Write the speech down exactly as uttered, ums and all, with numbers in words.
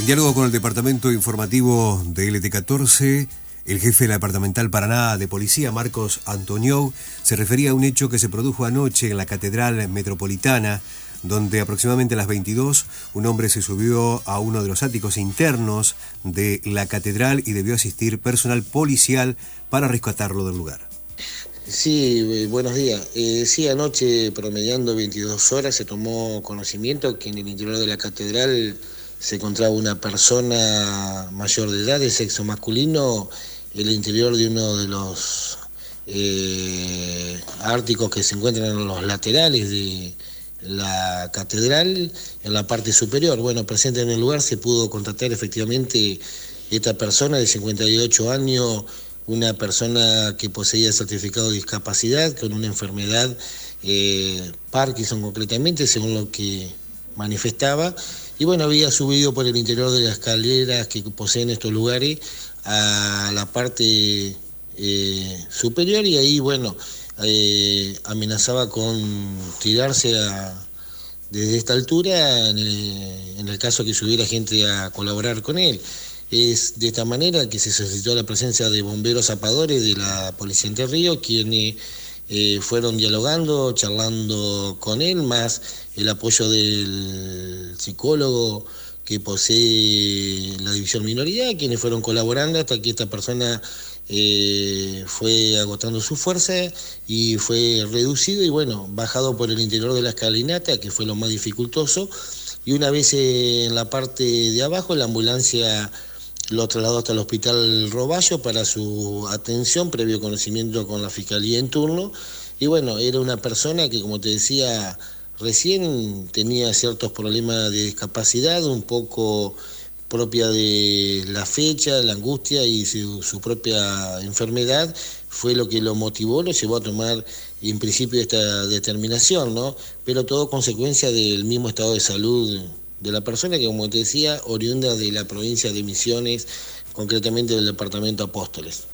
En diálogo con el Departamento Informativo de L T catorce, el jefe de la Departamental Paraná de Policía, Marcos Antoniou, se refería a un hecho que se produjo anoche en la Catedral Metropolitana, donde aproximadamente a las veintidós un hombre se subió a uno de los áticos internos de la catedral y debió asistir personal policial para rescatarlo del lugar. Sí, buenos días. Eh, sí, anoche, promediando veintidós horas, se tomó conocimiento que en el interior de la catedral se encontraba una persona mayor de edad, de sexo masculino, en el interior de uno de los eh, áticos que se encuentran en los laterales de la catedral, en la parte superior. Bueno, presente en el lugar se pudo constatar efectivamente esta persona de cincuenta y ocho años, una persona que poseía certificado de discapacidad con una enfermedad, eh, Parkinson concretamente, según lo que manifestaba, y bueno, había subido por el interior de las escaleras que poseen estos lugares a la parte eh, superior, y ahí, bueno, eh, amenazaba con tirarse a, desde esta altura en el, en el caso que subiera gente a colaborar con él. Es de esta manera que se solicitó la presencia de bomberos zapadores de la Policía Entre Ríos, quienes eh, fueron dialogando, charlando con él, más el apoyo del psicólogo que posee la División Minoría, quienes fueron colaborando hasta que esta persona eh, fue agotando su fuerza y fue reducido y bueno, bajado por el interior de la escalinata, que fue lo más dificultoso, y una vez eh, en la parte de abajo la ambulancia lo trasladó hasta el hospital Roballo para su atención, previo conocimiento con la Fiscalía en turno. Y bueno, era una persona que, como te decía, recién tenía ciertos problemas de discapacidad, un poco propia de la fecha, la angustia y su, su propia enfermedad, fue lo que lo motivó, lo llevó a tomar en principio esta determinación, ¿no? Pero todo consecuencia del mismo estado de salud de la persona que, como te decía, oriunda de la provincia de Misiones, concretamente del departamento Apóstoles.